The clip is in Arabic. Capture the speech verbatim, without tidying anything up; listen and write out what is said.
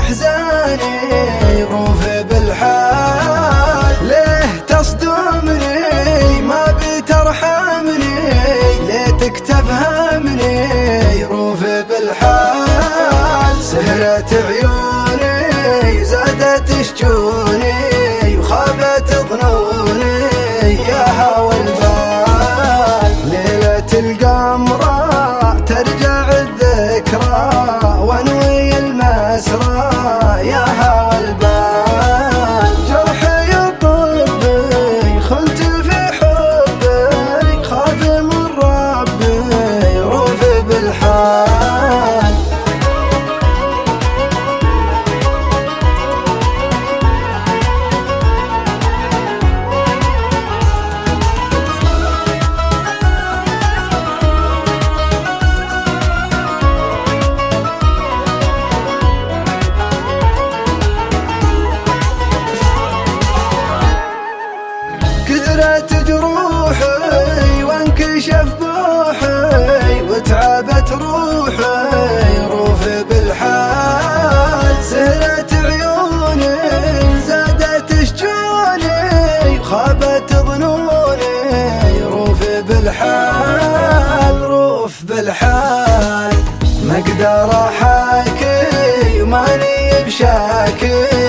احزاني روف بالحال، ليه تصدمني ما بترحمني، ليتك تفهمني روف بالحال. سهرت عيوني زادت شجوني وخابت ظنوني يا هوى البال، ليلة القمرة ترجع الذكرى وانوي المسرى يا هوى البال. جرحي طبي خنت في حبي خاف من ربي روف بالحال. كثرت جروحي وانكشف بوحي وتعبت روحي روف بالحال. سهرت عيوني زادت شجوني خابت ظنوني روف بالحال روف بالحال. ما اقدر احاكي وماني بشاكي